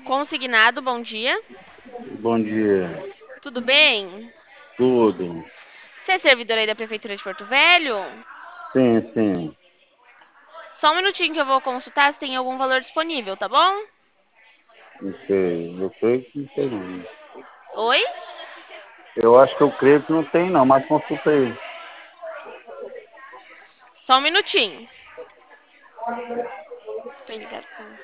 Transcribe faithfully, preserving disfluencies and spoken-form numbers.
Consignado, bom dia. Bom dia. Tudo bem? Tudo? Você é servidor aí da Prefeitura de Porto Velho? Sim, sim. Só um minutinho que eu vou consultar se tem algum valor disponível, tá bom? Não sei. Eu creio que não tem, não. Oi? Eu acho que eu creio que não tem, não, mas consulta aí. Só um minutinho. Foi ligação.